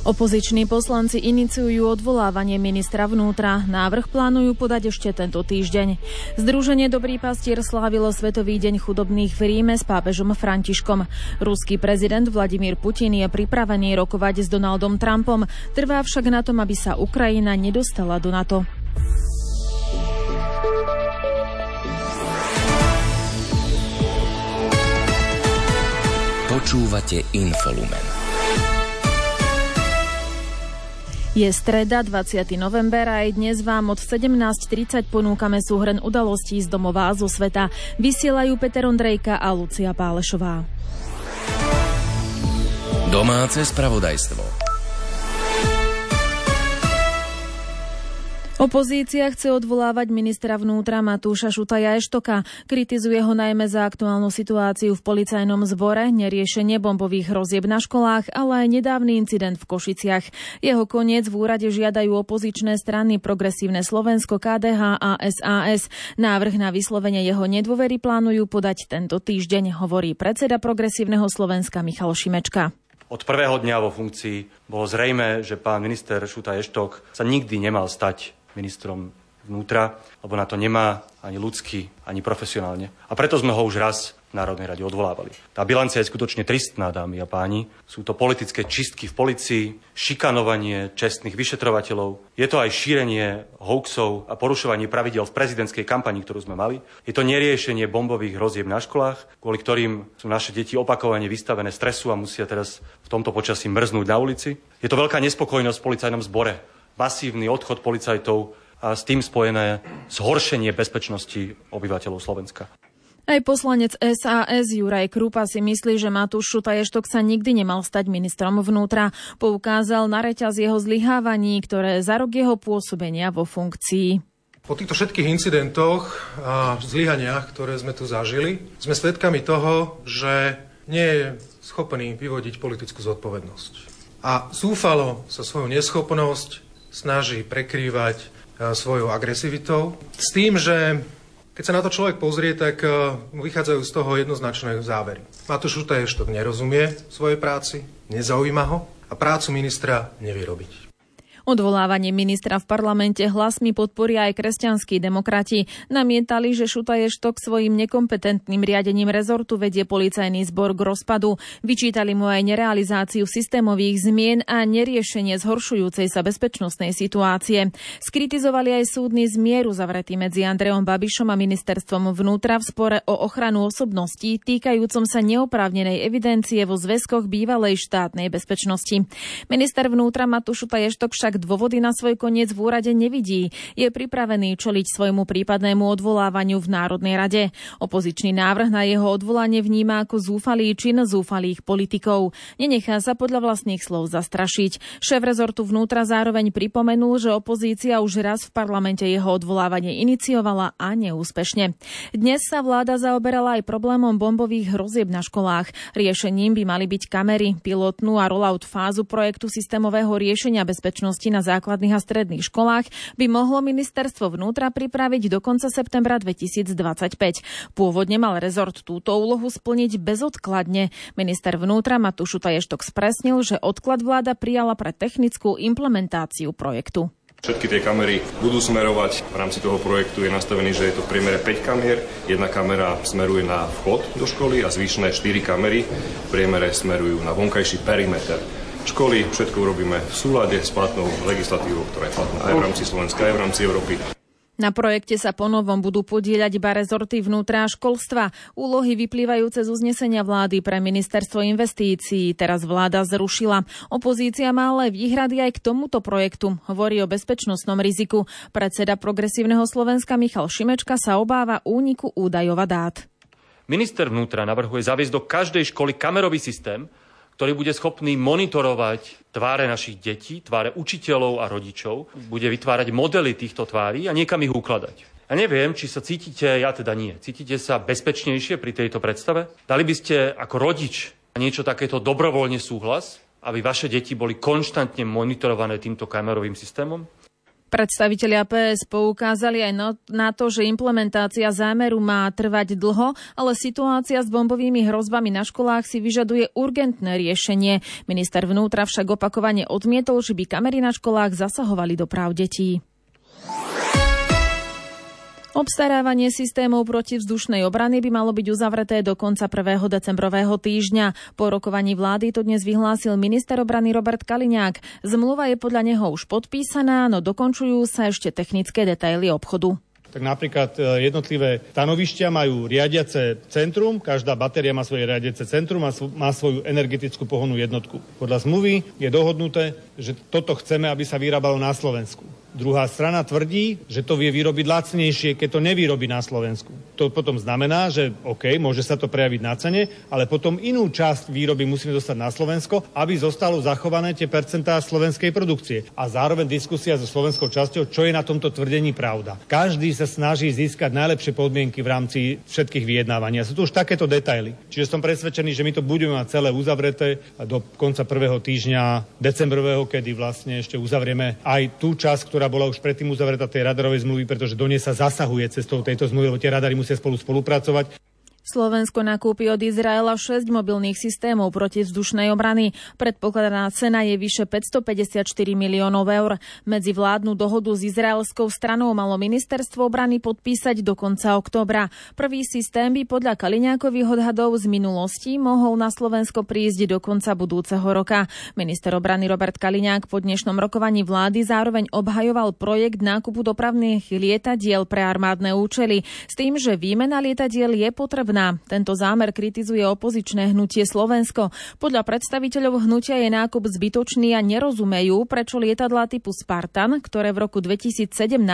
Opoziční poslanci iniciujú odvolávanie ministra vnútra. Návrh plánujú podať ešte tento týždeň. Združenie Dobrý pastier slávilo Svetový deň chudobných v Ríme s pápežom Františkom. Ruský prezident Vladimír Putin je pripravený rokovať s Donaldom Trumpom. Trvá však na tom, aby sa Ukrajina nedostala do NATO. Počúvate Infolumen. Je streda, 20. november a aj dnes vám od 17:30 ponúkame súhrn udalostí z domova a zo sveta. Vysielajú Peter Ondrejka a Lucia Pálešová. Domáce spravodajstvo. Opozícia chce odvolávať ministra vnútra Matúša Šutaja Eštoka. Kritizuje ho najmä za aktuálnu situáciu v policajnom zbore, neriešenie bombových hrozieb na školách, ale aj nedávny incident v Košiciach. Jeho koniec v úrade žiadajú opozičné strany Progresívne Slovensko, KDH a SAS. Návrh na vyslovenie jeho nedôvery plánujú podať tento týždeň, hovorí predseda Progresívneho Slovenska Michal Šimečka. Od prvého dňa vo funkcii bolo zrejmé, že pán minister Šutaj Eštok sa nikdy nemal stať ministrom vnútra, lebo na to nemá ani ľudsky, ani profesionálne. A preto sme ho už raz v Národnej rade odvolávali. Tá bilancia je skutočne tristná, dámy a páni. Sú to politické čistky v polícii, šikanovanie čestných vyšetrovateľov. Je to aj šírenie hoaxov a porušovanie pravidiel v prezidentskej kampani, ktorú sme mali. Je to neriešenie bombových hrozieb na školách, kvôli ktorým sú naše deti opakovane vystavené stresu a musia teraz v tomto počasí mrznúť na ulici. Je to veľká nespokojnosť v policajnom zbore. Masívny odchod policajtov a s tým spojené zhoršenie bezpečnosti obyvateľov Slovenska. Aj poslanec SAS Juraj Krupa si myslí, že Matúš Šutaj Eštok sa nikdy nemal stať ministrom vnútra. Poukázal na reťaz jeho zlyhávaní, ktoré za rok jeho pôsobenia vo funkcii. Po týchto všetkých incidentoch a zlyhaniach, ktoré sme tu zažili, sme svedkami toho, že nie je schopný vyvodiť politickú zodpovednosť. A zúfalo sa svoju neschopnosť snaží prekrývať svojou agresivitou. S tým, že keď sa na to človek pozrie, tak vychádzajú z toho jednoznačné závery. Matúš Šutaj Eštok nerozumie svojej práci, nezaujíma ho a prácu ministra nevie robiť. Odvolávanie ministra v parlamente hlasmi podporia aj kresťanskí demokrati. Namietali, že Šutaj Eštok svojim nekompetentným riadením rezortu vedie policajný zbor k rozpadu. Vyčítali mu aj nerealizáciu systémových zmien a neriešenie zhoršujúcej sa bezpečnostnej situácie. Skritizovali aj súdny zmier uzavretý medzi Andrejom Babišom a ministerstvom vnútra v spore o ochranu osobností týkajúcom sa neoprávnenej evidencie vo zväzkoch bývalej štátnej bezpečnosti. Minister vnútra Matúš Šutaj Eštok však dôvody na svoj koniec v úrade nevidí. Je pripravený čeliť svojmu prípadnému odvolávaniu v Národnej rade. Opozičný návrh na jeho odvolanie vníma ako zúfalý čin zúfalých politikov. Nenechá sa podľa vlastných slov zastrašiť. Šéf rezortu vnútra zároveň pripomenul, že opozícia už raz v parlamente jeho odvolávanie iniciovala a neúspešne. Dnes sa vláda zaoberala aj problémom bombových hrozieb na školách. Riešením by mali byť kamery, pilotnú a rollout fázu projektu systémového riešenia bezpečnosti na základných a stredných školách by mohlo ministerstvo vnútra pripraviť do konca septembra 2025. Pôvodne mal rezort túto úlohu splniť bezodkladne. Minister vnútra Matúš Šutaj Eštok spresnil, že odklad vláda prijala pre technickú implementáciu projektu. Všetky tie kamery budú smerovať, v rámci toho projektu je nastavený, že je to v priemere 5 kamier. Jedna kamera smeruje na vchod do školy a zvyšné 4 kamery v priemere smerujú na vonkajší perimeter školy. Všetko urobíme v súlade s platnou legislatívou, ktorá je platná aj v rámci Slovenska, aj v rámci Európy. Na projekte sa ponovom budú podieľať iba rezorty vnútra a školstva. Úlohy vyplývajúce z uznesenia vlády pre ministerstvo investícií teraz vláda zrušila. Opozícia má ale výhrady aj k tomuto projektu. Hovorí o bezpečnostnom riziku. Predseda Progresívneho Slovenska Michal Šimečka sa obáva úniku údajov a dát. Minister vnútra navrhuje zaviesť do každej školy kamerový systém, ktorý bude schopný monitorovať tváre našich detí, tváre učiteľov a rodičov, bude vytvárať modely týchto tvári a niekam ich ukladať. Ja neviem, či sa cítite, ja teda nie, cítite sa bezpečnejšie pri tejto predstave? Dali by ste ako rodič niečo takéto dobrovoľne súhlas, aby vaše deti boli konštantne monitorované týmto kamerovým systémom? Predstavitelia PS poukázali aj na to, že implementácia zámeru má trvať dlho, ale situácia s bombovými hrozbami na školách si vyžaduje urgentné riešenie. Minister vnútra však opakovane odmietol, že by kamery na školách zasahovali do práv detí. Obstarávanie systémov protivzdušnej obrany by malo byť uzavreté do konca 1. decembrového týždňa. Po rokovaní vlády to dnes vyhlásil minister obrany Robert Kaliňák. Zmluva je podľa neho už podpísaná, no dokončujú sa ešte technické detaily obchodu. Tak napríklad jednotlivé stanovištia majú riadiace centrum, každá batéria má svoje riadiace centrum a má svoju energetickú pohonnú jednotku. Podľa zmluvy je dohodnuté, že toto chceme, aby sa vyrábalo na Slovensku. Druhá strana tvrdí, že to vie vyrobiť lacnejšie, keď to nevyrobí na Slovensku. To potom znamená, že OK, môže sa to prejaviť na cene, ale potom inú časť výroby musíme dostať na Slovensko, aby zostalo zachované tie percentá slovenskej produkcie. A zároveň diskusia so slovenskou časťou, čo je na tomto tvrdení pravda. Každý sa snaží získať najlepšie podmienky v rámci všetkých vyjednávaní. A sú tu už takéto detaily. Čiže som presvedčený, že my to budeme mať celé uzavreté do konca 1. týždňa decembrového, kedy vlastne ešte uzavrieme aj tú časť, ktorá bola už predtým uzavretá tej radarovej zmluvy, pretože do nej sa zasahuje cestou tejto zmluvy, lebo tie radary musia spolupracovať. Slovensko nakúpi od Izraela 6 mobilných systémov protivzdušnej obrany. Predpokladaná cena je vyše 554 miliónov eur. Medzivládnu dohodu s izraelskou stranou malo ministerstvo obrany podpísať do konca októbra. Prvý systém by podľa Kaliňákových odhadov z minulosti mohol na Slovensko prísť do konca budúceho roka. Minister obrany Robert Kaliňák po dnešnom rokovaní vlády zároveň obhajoval projekt nákupu dopravných lietadiel pre armádne účely s tým, že výmena lietadiel je potrebná. Tento zámer kritizuje opozičné hnutie Slovensko. Podľa predstaviteľov hnutia je nákup zbytočný a nerozumejú, prečo lietadlá typu Spartan, ktoré v roku 2017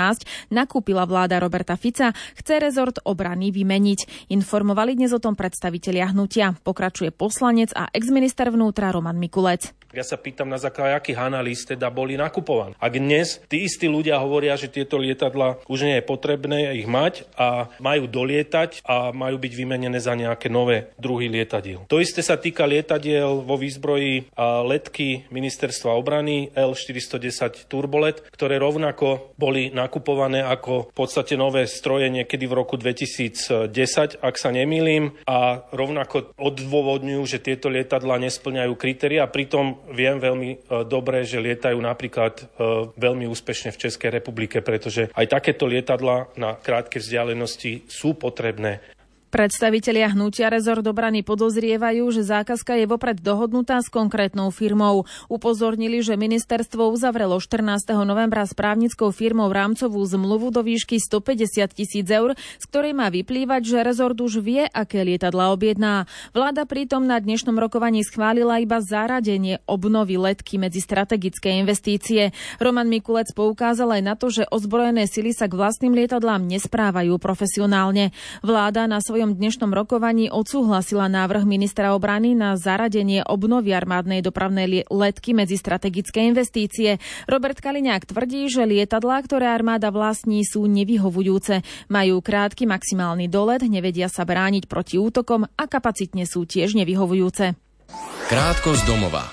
nakúpila vláda Roberta Fica, chce rezort obrany vymeniť. Informovali dnes o tom predstavitelia hnutia. Pokračuje poslanec a exminister vnútra Roman Mikulec. Ja sa pýtam, na základe akých analýz teda boli nakupované. Ak dnes tí istí ľudia hovoria, že tieto lietadlá už nie je potrebné ich mať a majú dolietať a majú byť vymenené za nejaké nové druhy lietadiel. To isté sa týka lietadiel vo výzbroji a letky ministerstva obrany L410 Turbolet, ktoré rovnako boli nakupované ako v podstate nové stroje niekedy v roku 2010, ak sa nemýlim, a rovnako odôvodňujú, že tieto lietadlá nespĺňajú kritériá, pritom viem veľmi dobre, že lietajú napríklad veľmi úspešne v Českej republike, pretože aj takéto lietadlá na krátke vzdialenosti sú potrebné. Predstavitelia hnutia Rezort obrany podozrievajú, že zákazka je vopred dohodnutá s konkrétnou firmou. Upozornili, že ministerstvo uzavrelo 14. novembra s právnickou firmou rámcovú zmluvu do výšky 150 000 eur, z ktorej má vyplývať, že Rezort už vie, aké lietadlá objedná. Vláda pritom na dnešnom rokovaní schválila iba zaradenie obnovy letky medzi strategické investície. Roman Mikulec poukázal aj na to, že ozbrojené sily sa k vlastným lietadlám nesprávajú profesionálne. Vláda na svojom dnešnom rokovaní odsúhlasila návrh ministra obrany na zaradenie obnovy armádnej dopravnej letky medzi strategické investície. Robert Kaliňák tvrdí, že lietadlá, ktoré armáda vlastní, sú nevyhovujúce. Majú krátky maximálny dolet, nevedia sa brániť proti útokom a kapacitne sú tiež nevyhovujúce. Krátko z domova.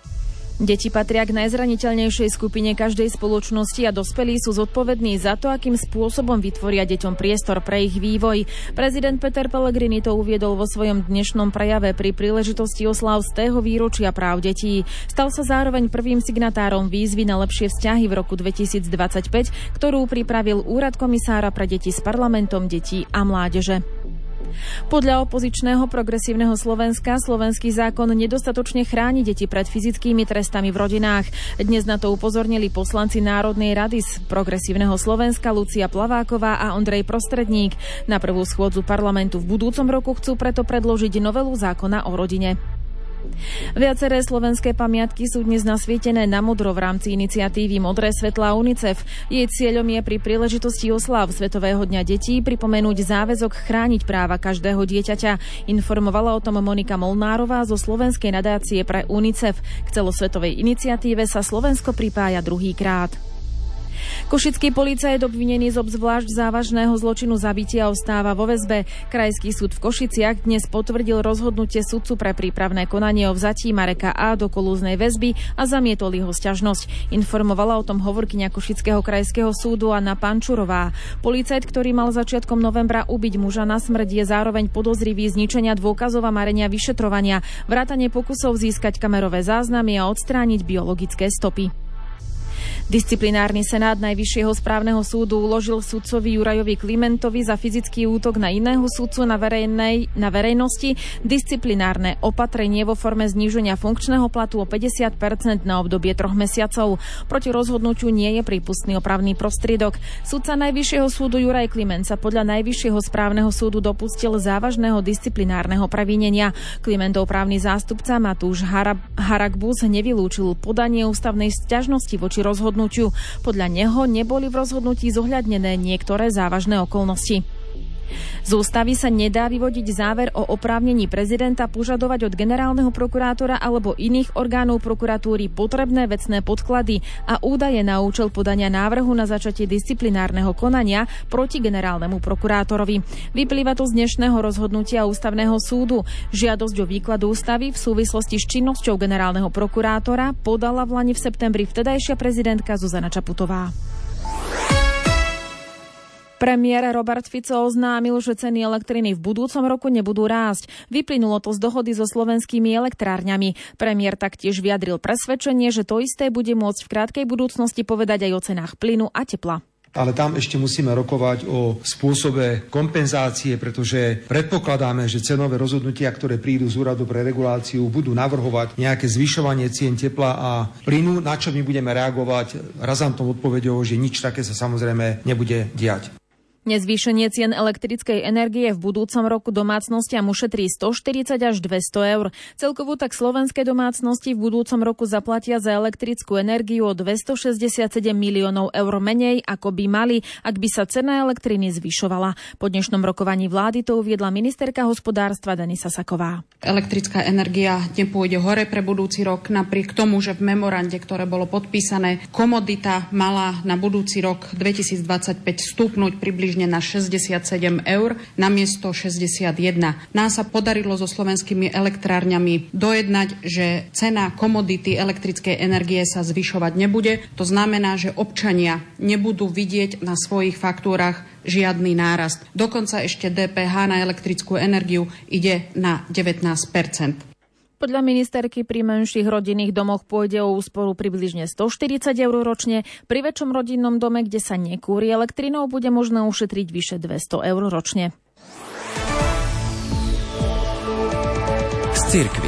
Deti patria k najzraniteľnejšej skupine každej spoločnosti a dospelí sú zodpovední za to, akým spôsobom vytvoria deťom priestor pre ich vývoj. Prezident Peter Pellegrini to uviedol vo svojom dnešnom prejave pri príležitosti osláv 100. výročia práv detí. Stal sa zároveň prvým signatárom výzvy na lepšie vzťahy v roku 2025, ktorú pripravil Úrad komisára pre deti s parlamentom detí a mládeže. Podľa opozičného Progresívneho Slovenska slovenský zákon nedostatočne chráni deti pred fyzickými trestami v rodinách. Dnes na to upozornili poslanci Národnej rady z Progresívneho Slovenska Lucia Plaváková a Ondrej Prostredník. Na prvú schôdzu parlamentu v budúcom roku chcú preto predložiť novelu zákona o rodine. Viaceré slovenské pamiatky sú dnes nasvietené na modro v rámci iniciatívy Modré svetlá UNICEF. Jej cieľom je pri príležitosti osláv Svetového dňa detí pripomenúť záväzok chrániť práva každého dieťaťa. Informovala o tom Monika Molnárová zo Slovenskej nadácie pre UNICEF. K celosvetovej iniciatíve sa Slovensko pripája druhýkrát. Košický policajt obvinený z obzvlášť závažného zločinu zabitia ostáva vo väzbe. Krajský súd v Košiciach dnes potvrdil rozhodnutie sudcu pre prípravné konanie o vzatí Mareka A. do kolúznej väzby a zamietol jeho sťažnosť. Informovala o tom hovorkyňa Košického krajského súdu Anna Pančurová. Policajt, ktorý mal začiatkom novembra ubiť muža na smrť, je zároveň podozrivý zničenia dôkazov a marenia vyšetrovania, vrátane pokusov získať kamerové záznamy a odstrániť biologické stopy. Disciplinárny senát Najvyššieho správneho súdu uložil sudcovi Jurajovi Klimentovi za fyzický útok na iného sudcu na verejnosti disciplinárne opatrenie vo forme zníženia funkčného platu o 50% na obdobie 3 mesiacov. Proti rozhodnutiu nie je prípustný opravný prostriedok. Sudca Najvyššieho súdu Juraj Kliment sa podľa Najvyššieho správneho súdu dopustil závažného disciplinárneho previnenia. Klimentov právny zástupca Matúš Harakbus nevylúčil podanie ústavnej sťažnosti voči rozhodnutiu. Podľa neho neboli v rozhodnutí zohľadnené niektoré závažné okolnosti. Z ústavy sa nedá vyvodiť záver o oprávnení prezidenta požadovať od generálneho prokurátora alebo iných orgánov prokuratúry potrebné vecné podklady a údaje na účel podania návrhu na začatie disciplinárneho konania proti generálnemu prokurátorovi. Vyplýva to z dnešného rozhodnutia Ústavného súdu. Žiadosť o výklad ústavy v súvislosti s činnosťou generálneho prokurátora podala vlani v septembri vtedajšia prezidentka Zuzana Čaputová. Premiér Robert Fico oznámil, že ceny elektriny v budúcom roku nebudú rásť. Vyplynulo to z dohody so slovenskými elektrárňami. Premiér taktiež vyjadril presvedčenie, že to isté bude môcť v krátkej budúcnosti povedať aj o cenách plynu a tepla. Ale tam ešte musíme rokovať o spôsobe kompenzácie, pretože predpokladáme, že cenové rozhodnutia, ktoré prídu z úradu pre reguláciu, budú navrhovať nejaké zvyšovanie cien tepla a plynu, na čo my budeme reagovať razantnou odpoveďou, že nič také sa samozrejme nebude diať. Nezvýšenie cien elektrickej energie v budúcom roku domácnostiam ušetrí 140 až 200 eur. Celkovo tak slovenské domácnosti v budúcom roku zaplatia za elektrickú energiu o 267 miliónov eur menej, ako by mali, ak by sa cena elektriny zvyšovala. Po dnešnom rokovaní vlády to uviedla ministerka hospodárstva Denisa Saková. Elektrická energia nepôjde hore pre budúci rok, napriek tomu, že v memorande, ktoré bolo podpísané, komodita mala na budúci rok 2025 stúpnuť približne na 67 eur namiesto 61. Nám sa podarilo so slovenskými elektrárňami dojednať, že cena komodity elektrickej energie sa zvyšovať nebude. To znamená, že občania nebudú vidieť na svojich faktúrach žiadny nárast. Dokonca ešte DPH na elektrickú energiu ide na 19%. Podľa ministerky pri menších rodinných domoch pôjde o úsporu približne 140 eur ročne. Pri väčšom rodinnom dome, kde sa nekúri elektrinou, bude možné ušetriť vyše 200 eur ročne. Z cirkvi.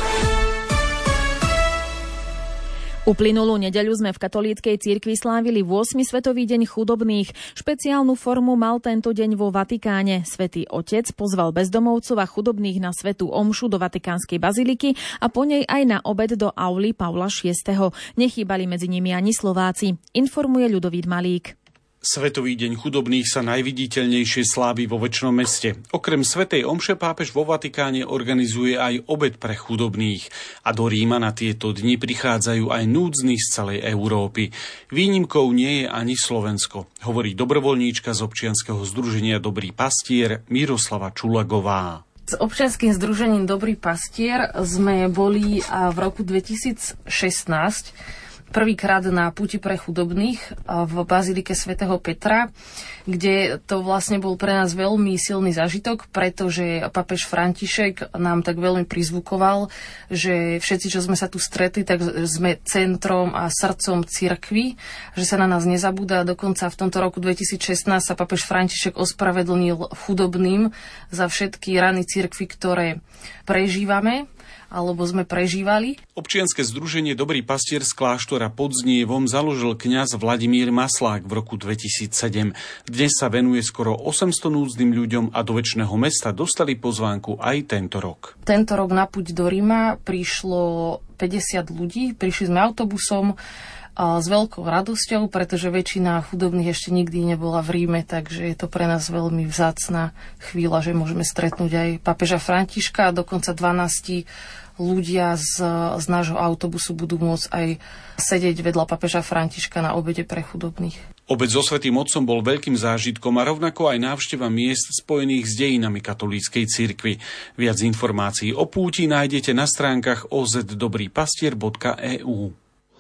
Uplynulú nedeľu sme v katolíckej cirkvi slávili 8. Svetový deň chudobných. Špeciálnu formu mal tento deň vo Vatikáne. Svätý Otec pozval bezdomovcov a chudobných na svätú omšu do Vatikánskej baziliky a po nej aj na obed do auly Pavla VI. Nechýbali medzi nimi ani Slováci. Informuje Ľudovít Malík. Svetový deň chudobných sa najviditeľnejšie slávi vo Večnom meste. Okrem svätej omše pápež vo Vatikáne organizuje aj obed pre chudobných. A do Ríma na tieto dni prichádzajú aj núdzni z celej Európy. Výnimkou nie je ani Slovensko, hovorí dobrovoľníčka z občianskeho združenia Dobrý pastier Miroslava Čulagová. S občianskym združením Dobrý pastier sme boli v roku 2016 prvýkrát na Puti pre chudobných v bazilike svätého Petra, kde to vlastne bol pre nás veľmi silný zážitok, pretože pápež František nám tak veľmi prizvukoval, že všetci, čo sme sa tu stretli, tak sme centrom a srdcom cirkvi, že sa na nás nezabúda. Dokonca v tomto roku 2016 sa pápež František ospravedlnil chudobným za všetky rany cirkvi, ktoré prežívame alebo sme prežívali. Občianske združenie Dobrý pastier z kláštora pod Znievom založil kňaz Vladimír Maslák v roku 2007. Dnes sa venuje skoro 800 núdznym ľuďom a do Večného mesta dostali pozvánku aj tento rok. Tento rok na puť do Ríma prišlo 50 ľudí, prišli sme autobusom s veľkou radosťou, pretože väčšina chudobných ešte nikdy nebola v Ríme, takže je to pre nás veľmi vzácna chvíľa, že môžeme stretnúť aj pápeža Františka a dokonca 12 ľudia z nášho autobusu budú môcť aj sedieť vedľa pápeža Františka na obede pre chudobných. Obed so Svätým Otcom bol veľkým zážitkom a rovnako aj návšteva miest spojených s dejinami katolíckej cirkvi. Viac informácií o púti nájdete na stránkach ozdobrýpastier.eu.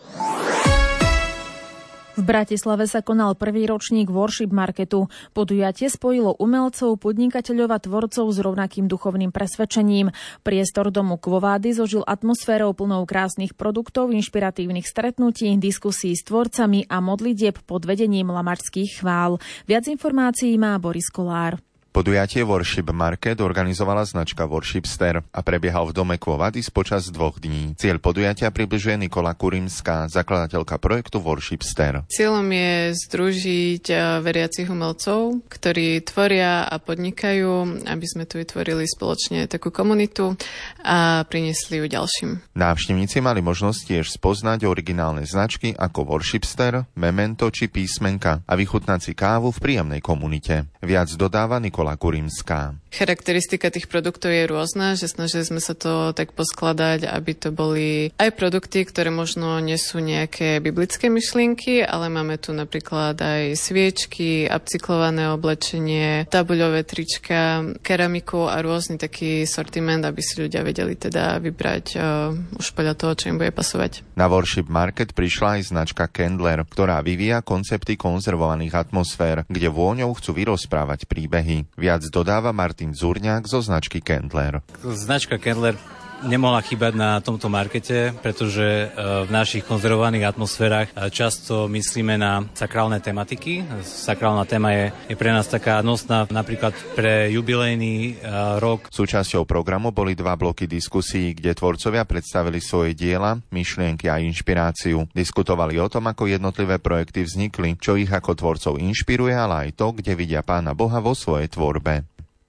V Bratislave sa konal prvý ročník Worship Marketu. Podujatie spojilo umelcov, podnikateľov a tvorcov s rovnakým duchovným presvedčením. Priestor domu Kvovády zožil atmosférou plnou krásnych produktov, inšpiratívnych stretnutí, diskusí s tvorcami a modlitieb pod vedením lamačských chvál. Viac informácií má Boris Kolár. Podujatie Worship Market organizovala značka Worshipster a prebiehal v dome Kvovadis počas 2 dní. Cieľ podujatia približuje Nikola Kurimská, zakladateľka projektu Worshipster. Cieľom je združiť veriacich umelcov, ktorí tvoria a podnikajú, aby sme tu vytvorili spoločne takú komunitu a priniesli ju ďalším. Návštevníci mali možnosť tiež spoznať originálne značky ako Worshipster, Memento či Písmenka a vychutnať si kávu v príjemnej komunite. Viac dodáva Nikola Kurimská. Charakteristika tých produktov je rôzna, že snažili sme sa to tak poskladať, aby to boli aj produkty, ktoré možno nesú nejaké biblické myšlienky, ale máme tu napríklad aj sviečky, upcyklované oblečenie, tabuľové trička, keramiku a rôzny taký sortiment, aby si ľudia vedeli teda vybrať už podľa toho, čo im bude pasovať. Na Worship Market prišla aj značka Candler, ktorá vyvíja koncepty konzervovaných atmosfér, kde vôňou chcú vyrozprávať príbehy. Viac dodáva Martin Zurňák zo značky Candler. Značka Candler nemohla chýbať na tomto markete, pretože v našich konzervovaných atmosférach často myslíme na sakrálne tematiky. Sakrálna téma je pre nás taká nosná, napríklad pre jubilejný rok. Súčasťou programu boli 2 bloky diskusí, kde tvorcovia predstavili svoje diela, myšlienky a inšpiráciu. Diskutovali o tom, ako jednotlivé projekty vznikli, čo ich ako tvorcov inšpiruje, ale aj to, kde vidia Pána Boha vo svojej tvorbe.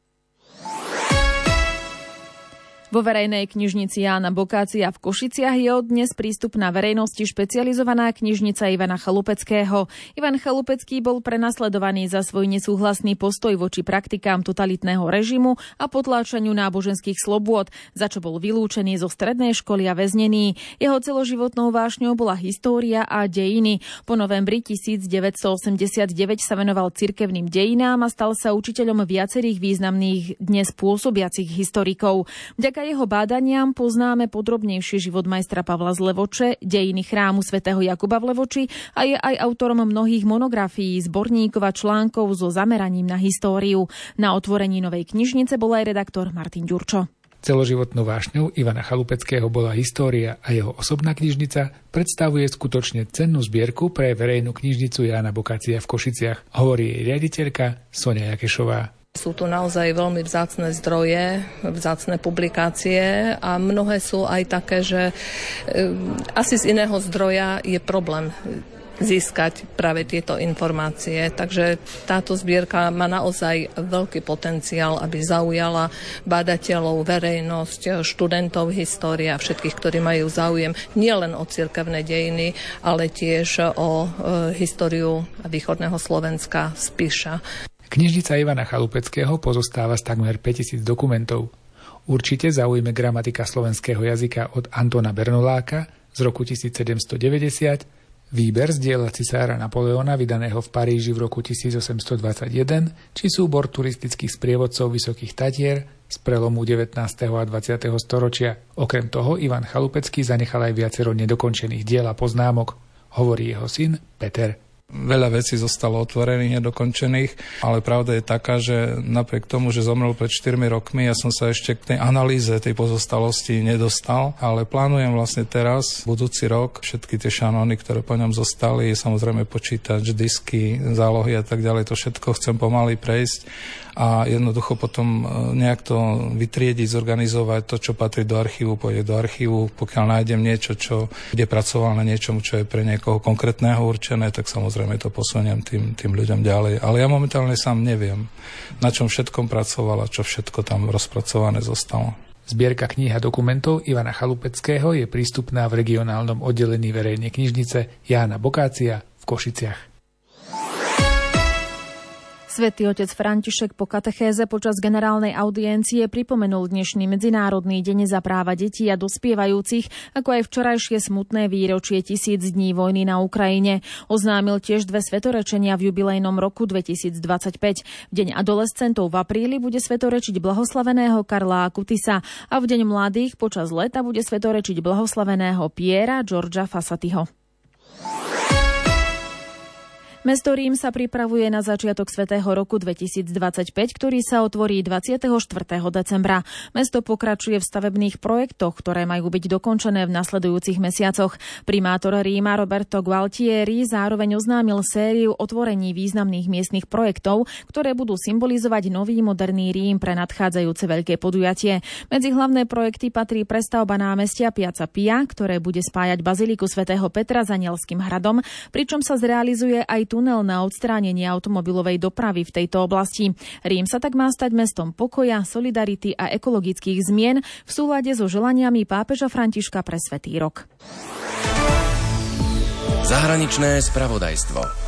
Vo verejnej knižnici Jána Bokácia v Košiciach je od dnes prístupná verejnosti špecializovaná knižnica Ivana Chalupeckého. Ivan Chalupecký bol prenasledovaný za svoj nesúhlasný postoj voči praktikám totalitného režimu a potláčaniu náboženských slobôd, za čo bol vylúčený zo strednej školy a väznený. Jeho celoživotnou vášňou bola história a dejiny. Po novembri 1989 sa venoval cirkevným dejinám a stal sa učiteľom viacerých významných dnes pôsobiacich historikov. Vďaka jeho bádaniam poznáme podrobnejší život majstra Pavla z Levoče, dejiny chrámu svätého Jakuba v Levoči a je aj autorom mnohých monografií, zborníkov a článkov so zameraním na históriu. Na otvorení novej knižnice bol aj redaktor Martin Ďurčo. Celoživotnou vášňou Ivana Chalupeckého bola história a jeho osobná knižnica predstavuje skutočne cennú zbierku pre verejnú knižnicu Jána Bokácia v Košiciach, hovorí jej riaditeľka Sonia Jakešová. Sú tu naozaj veľmi vzácne zdroje, vzácne publikácie a mnohé sú aj také, že asi z iného zdroja je problém získať práve tieto informácie. Takže táto zbierka má naozaj veľký potenciál, aby zaujala badateľov, verejnosť, študentov histórie a všetkých, ktorí majú záujem nielen o cirkevné dejiny, ale tiež o históriu východného Slovenska z Píša. Knižnica Ivana Chalupeckého pozostáva z takmer 5000 dokumentov. Určite zaujme gramatika slovenského jazyka od Antona Bernoláka z roku 1790, výber z diela cisára Napoleona vydaného v Paríži v roku 1821, či súbor turistických sprievodcov Vysokých Tatier z prelomu 19. a 20. storočia. Okrem toho Ivan Chalupecký zanechal aj viacero nedokončených diel a poznámok, hovorí jeho syn Peter. Veľa vecí zostalo otvorených, nedokončených, ale pravda je taká, že napriek tomu, že zomrel pred 4 rokmi, ja som sa ešte k tej analýze tej pozostalosti nedostal, ale plánujem vlastne teraz, budúci rok, všetky tie šanóny, ktoré po ňom zostali, samozrejme počítač, disky, zálohy a tak ďalej, to všetko chcem pomaly prejsť a jednoducho potom nejak to vytriediť, zorganizovať, to, čo patrí do archívu, pôjde do archívu, pokiaľ nájdem niečo, čo kde pracoval na niečom, čo je pre niekoho konkrétneho určené, tak samozrejme to posuniem tým ľuďom ďalej. Ale ja momentálne sám neviem, na čom všetkom pracoval a čo všetko tam rozpracované zostalo. Zbierka kníh a dokumentov Ivana Chalupeckého je prístupná v regionálnom oddelení verejnej knižnice Jána Bokácia v Košiciach. Svätý otec František po katechéze počas generálnej audiencie pripomenul dnešný Medzinárodný deň za práva detí a dospievajúcich, ako aj včorajšie smutné výročie 1000 dní vojny na Ukrajine. Oznámil tiež 2 svetorečenia v jubilejnom roku 2025. V deň adolescentov v apríli bude svetorečiť blahoslaveného Karla Akutisa a v deň mladých počas leta bude svetorečiť blahoslaveného Piera Georgia Fassatiho. Mesto Rím sa pripravuje na začiatok svätého roku 2025, ktorý sa otvorí 24. decembra. Mesto pokračuje v stavebných projektoch, ktoré majú byť dokončené v nasledujúcich mesiacoch. Primátor Ríma Roberto Gualtieri zároveň oznámil sériu otvorení významných miestnych projektov, ktoré budú symbolizovať nový moderný Rím pre nadchádzajúce veľké podujatie. Medzi hlavné projekty patrí prestavba námestia Piazza Pia, ktoré bude spájať baziliku svätého Petra s Anielským hradom, pričom sa zrealizuje aj tunel na odstránenie automobilovej dopravy v tejto oblasti. Rím sa tak má stať mestom pokoja, solidarity a ekologických zmien v súlade so želaniami pápeža Františka pre Svätý rok. Zahraničné spravodajstvo.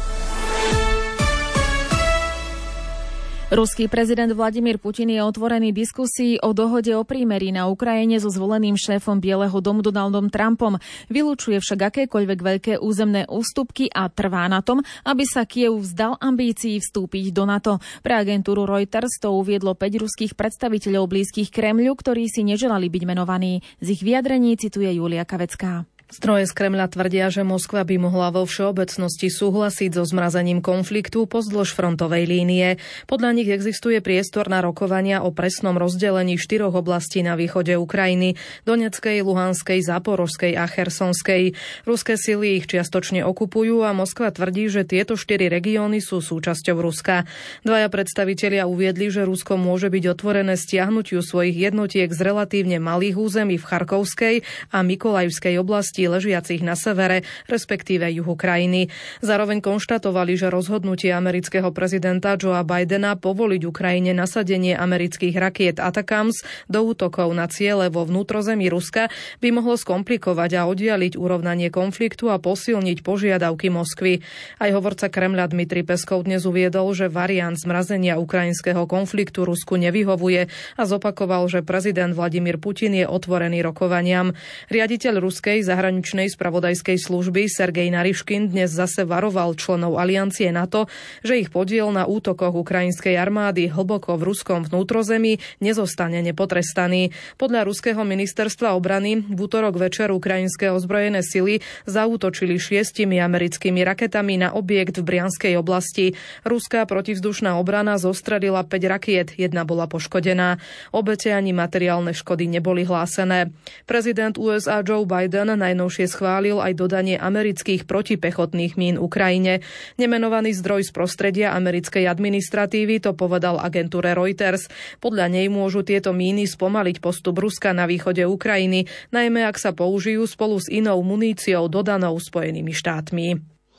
Ruský prezident Vladimír Putin je otvorený diskusii o dohode o prímerí na Ukrajine so zvoleným šéfom Bieleho domu Donaldom Trumpom. Vylučuje však akékoľvek veľké územné ústupky a trvá na tom, aby sa Kyjev vzdal ambícií vstúpiť do NATO. Pre agentúru Reuters to uviedlo 5 ruských predstaviteľov blízkych Kremľu, ktorí si neželali byť menovaní. Z ich vyjadrení cituje Julia Kavecká. Zdroje z Kremľa tvrdia, že Moskva by mohla vo všeobecnosti súhlasiť so zmrazením konfliktu pozdĺž frontovej línie. Podľa nich existuje priestor na rokovania o presnom rozdelení 4 oblastí na východe Ukrajiny: Donetskej, Luhanskej, Záporožskej a Chersonskej. Ruské sily ich čiastočne okupujú a Moskva tvrdí, že tieto 4 regióny sú súčasťou Ruska. Dvaja predstavitelia uviedli, že Rusko môže byť otvorené stiahnutiu svojich jednotiek z relatívne malých území v Charkovskej a Mykolajivskej oblasti ležiacich na severe, respektíve juhu krajiny. Zároveň konštatovali, že rozhodnutie amerického prezidenta Joea Bidena povoliť Ukrajine nasadenie amerických rakiet Atacams do útokov na ciele vo vnútrozemí Ruska by mohlo skomplikovať a oddialiť urovnanie konfliktu a posilniť požiadavky Moskvy. Aj hovorca Kremľa Dmitrij Peskov dnes uviedol, že variant zmrazenia ukrajinského konfliktu Rusku nevyhovuje a zopakoval, že prezident Vladimír Putin je otvorený rokovaniam. Riaditeľ ruskej zahraničnej spravodajskej služby Sergej Nariškin dnes zase varoval členov aliancie NATO, že ich podiel na útokoch ukrajinskej armády hlboko v ruskom vnútrozemí nezostane nepotrestaný. Podľa ruského ministerstva obrany v utorok večer ukrajinské ozbrojené sily zaútočili 6 americkými raketami na objekt v Brianskej oblasti. Ruská protivzdušná obrana zostrelila 5 rakiet, jedna bola poškodená. Obete ani materiálne škody neboli hlásené. Prezident USA Joe Biden najnovšie schválil aj dodanie amerických protipechotných mín Ukrajine. Nemenovaný zdroj z prostredia americkej administratívy to povedal agentúre Reuters. Podľa nej môžu tieto míny spomaliť postup Ruska na východe Ukrajiny, najmä ak sa použijú spolu s inou muníciou dodanou Spojenými štátmi.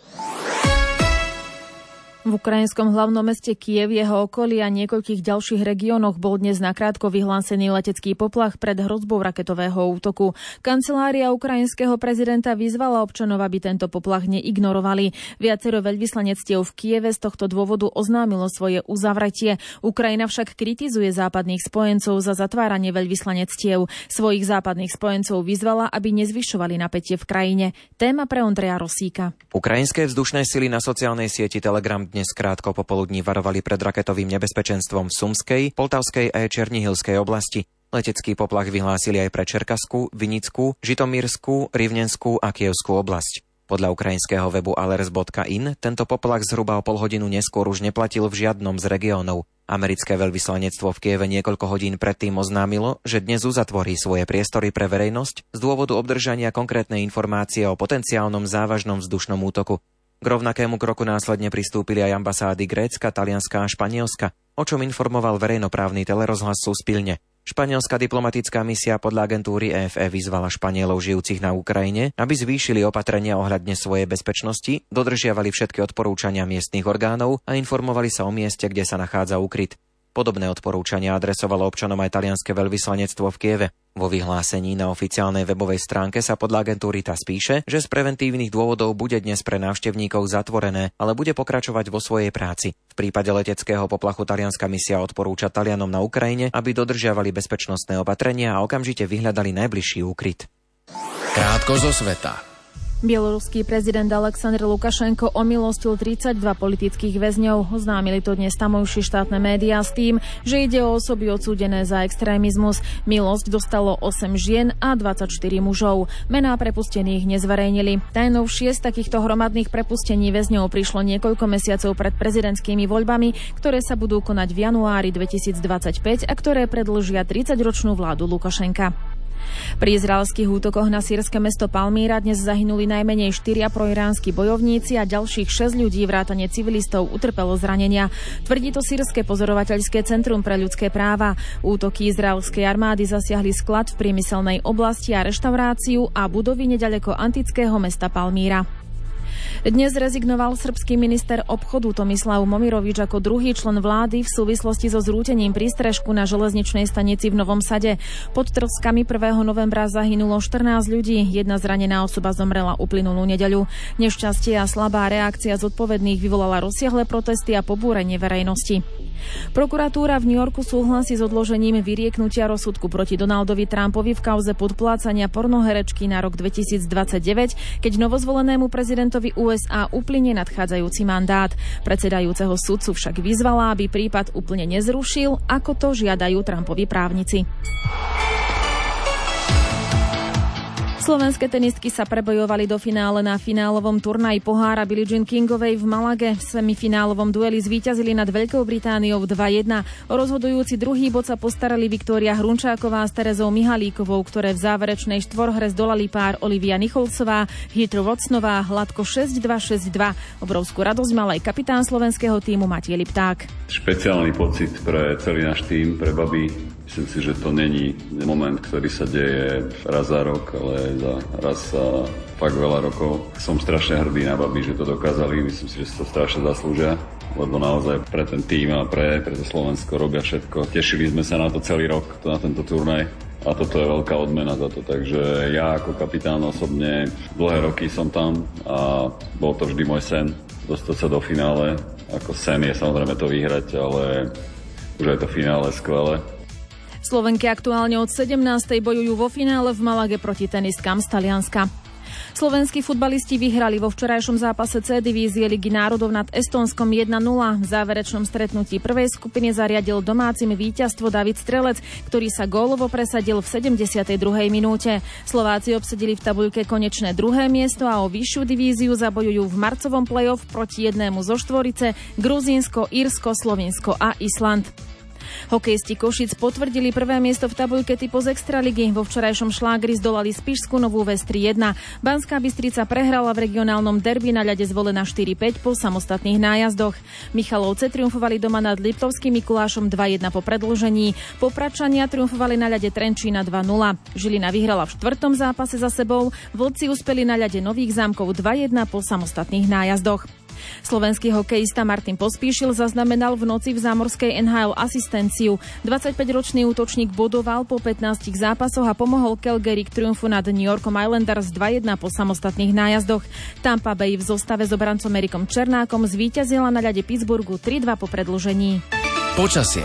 V ukrajinskom hlavnom meste Kyjev, jeho okolí a niekoľkých ďalších regiónoch bol dnes nakrátko vyhlásený letecký poplach pred hrozbou raketového útoku. Kancelária ukrajinského prezidenta vyzvala občanov, aby tento poplach neignorovali. Viacero veľvyslanectiev v Kyjeve z tohto dôvodu oznámilo svoje uzavretie. Ukrajina však kritizuje západných spojencov za zatváranie veľvyslanectiev. Svojich západných spojencov vyzvala, aby nezvyšovali napätie v krajine. Téma pre Ondreja Rosíka. Ukrajinské vzdušné sily na sociálnej sieti Telegram dnes krátko popoludní varovali pred raketovým nebezpečenstvom v Sumskej, Poltavskej a Černihilskej oblasti. Letecký poplach vyhlásili aj pre Čerkaskú, Vinickú, Žitomírskú, Rivnenskú a Kievskú oblasť. Podľa ukrajinského webu alers.in tento poplach zhruba o pol hodinu neskôr už neplatil v žiadnom z regiónov. Americké veľvyslanectvo v Kieve niekoľko hodín predtým oznámilo, že dnes uzatvorí svoje priestory pre verejnosť z dôvodu obdržania konkrétnej informácie o potenciálnom závažnom vzdušnom útoku. K rovnakému kroku následne pristúpili aj ambasády Grécka, Talianska a Španielska, o čom informoval verejnoprávny telerozhlas Suspilne. Španielská diplomatická misia podľa agentúry EFE vyzvala Španielov žijúcich na Ukrajine, aby zvýšili opatrenia ohľadne svojej bezpečnosti, dodržiavali všetky odporúčania miestnych orgánov a informovali sa o mieste, kde sa nachádza úkryt. Podobné odporúčania adresovalo občanom aj talianske veľvyslanectvo v Kieve. Vo vyhlásení na oficiálnej webovej stránke sa podľa agentúry TASS píše, že z preventívnych dôvodov bude dnes pre návštevníkov zatvorené, ale bude pokračovať vo svojej práci. V prípade leteckého poplachu talianska misia odporúča Talianom na Ukrajine, aby dodržiavali bezpečnostné opatrenia a okamžite vyhľadali najbližší úkryt. Krátko zo sveta. Bieloruský prezident Aleksandr Lukašenko omilostil 32 politických väzňov. Oznámili to dnes tamojšie štátne médiá s tým, že ide o osoby odsúdené za extrémizmus. Milosť dostalo 8 žien a 24 mužov. Mená prepustených nezverejnili. Najnovšie z takýchto hromadných prepustení väzňov prišlo niekoľko mesiacov pred prezidentskými voľbami, ktoré sa budú konať v januári 2025 a ktoré predĺžia 30-ročnú vládu Lukašenka. Pri izraelských útokoch na sýrske mesto Palmíra dnes zahynuli najmenej 4 proiránsky bojovníci a ďalších 6 ľudí vrátane civilistov utrpelo zranenia. Tvrdí to sýrske pozorovateľské centrum pre ľudské práva. Útoky izraelskej armády zasiahli sklad v priemyselnej oblasti a reštauráciu a budovy neďaleko antického mesta Palmíra. Dnes rezignoval srbský minister obchodu Tomislav Momirovič ako druhý člen vlády v súvislosti so zrútením prístrežku na železničnej stanici v Novom Sade. Pod troskami 1. novembra zahynulo 14 ľudí, jedna zranená osoba zomrela uplynulú nedeľu. Nešťastie a slabá reakcia zodpovedných vyvolala rozsiahle protesty a pobúrenie verejnosti. Prokuratúra v New Yorku súhlasí s odložením vyrieknutia rozsudku proti Donaldovi Trumpovi v kauze podplácania pornoherečky na rok 2029, keď novozvolenému prezidentovi USA uplynie nadchádzajúci mandát. Predsedajúceho sudcu však vyzvala, aby prípad úplne nezrušil, ako to žiadajú Trumpovi právnici. Slovenské tenistky sa prebojovali do finále na finálovom turnaji pohára Billie Jean Kingovej v Malage. V semifinálovom dueli zvíťazili nad Veľkou Britániou 2-1. O rozhodujúci druhý bod sa postarali Viktória Hrunčáková s Terezou Mihalíkovou, ktoré v záverečnej štvorhre zdolali pár Olivia Nicholsová, Heather Watsonová hladko 6-2, 6-2. Obrovskú radosť mal aj kapitán slovenského tímu Matej Lipták. Špeciálny pocit pre celý náš tím, pre baby. Myslím si, že to není moment, ktorý sa deje raz za rok, ale raz za fakt veľa rokov. Som strašne hrdý na baby, že to dokázali. Myslím si, že si to strašne zaslúžia, lebo naozaj pre ten tím a pre to Slovensko robia všetko. Tešili sme sa na to celý rok, na tento turnaj. A toto je veľká odmena za to. Takže ja ako kapitán osobne dlhé roky som tam a bol to vždy môj sen dostať sa do finále. Ako sen je samozrejme to vyhrať, ale už aj to finále skvelé. Slovenky aktuálne od 17. bojujú vo finále v Malage proti tenistkám z Talianska. Slovenskí futbalisti vyhrali vo včerajšom zápase C divízie Ligy národov nad Estónskom 1-0. V záverečnom stretnutí prvej skupiny zariadil domácim víťazstvo David Strelec, ktorý sa gólovo presadil v 72. minúte. Slováci obsadili v tabuľke konečné druhé miesto a o vyššiu divíziu zabojujú v marcovom play-off proti jednému zo štvorice Gruzínsko, Írsko, Slovinsko a Island. Hokejisti Košic potvrdili prvé miesto v tabuľke typu z Extraligy. Vo včerajšom šlágri zdolali Spišskú Novú Ves 3-1. Banská Bystrica prehrala v regionálnom derby na ľade Zvolená 4-5 po samostatných nájazdoch. Michalovce triumfovali doma nad Liptovským Mikulášom 2-1 po predĺžení. Popračania triumfovali na ľade Trenčína 2-0. Žilina vyhrala v 4. zápase za sebou. Vlci uspeli na ľade Nových Zámkov 2-1 po samostatných nájazdoch. Slovenský hokejista Martin Pospíšil zaznamenal v noci v zámorskej NHL asistenciu. 25-ročný útočník bodoval po 15 zápasoch a pomohol Calgary k triumfu nad New Yorkom Islanders 2-1 po samostatných nájazdoch. Tampa Bay v zostave s obrancom Erikom Černákom zvíťazila na ľade Pittsburghu 3-2 po predĺžení. Počasie.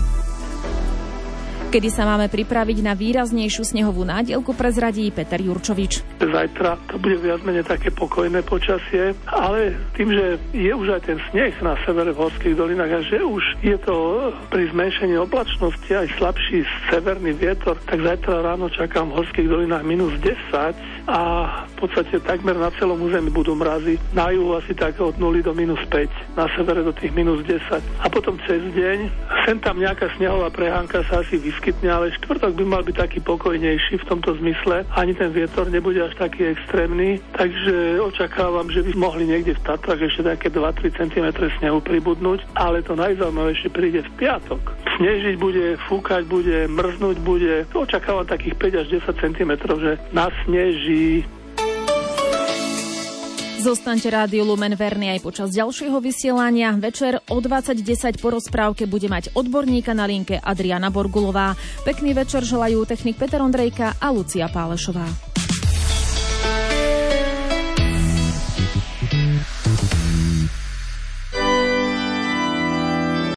Kedy sa máme pripraviť na výraznejšiu snehovú nádielku, prezradí Peter Jurčovič. Zajtra to bude viac menej také pokojné počasie, ale tým, že je už aj ten sneh na severe v horských dolinách a že už je to pri zmenšení oblačnosti aj slabší severný vietor, tak zajtra ráno čakám v horských dolinách -10 a v podstate takmer na celom území budú mrazy. Na juhu asi tak od 0 do -5, na severe do tých -10. A potom cez deň, sem tam nejaká snehová prehánka sa asi vyskytne, ale štvrtok by mal byť taký pokojnejší v tomto zmysle. Ani ten vietor nebude až taký extrémny, takže očakávam, že by mohli niekde v Tatrách ešte také 2-3 cm snehu pribudnúť, ale to najzaujímavejšie príde v piatok. Snežiť bude, fúkať bude, mrznúť bude. Očakávam takých 5 až 10 cm, že nasneží. Zostaňte Rádiu Lumen verní aj počas ďalšieho vysielania. Večer o 20:10 po rozprávke bude mať odborníka na linke Adriana Borgulová. Pekný večer želajú technik Peter Ondrejka a Lucia Pálešová.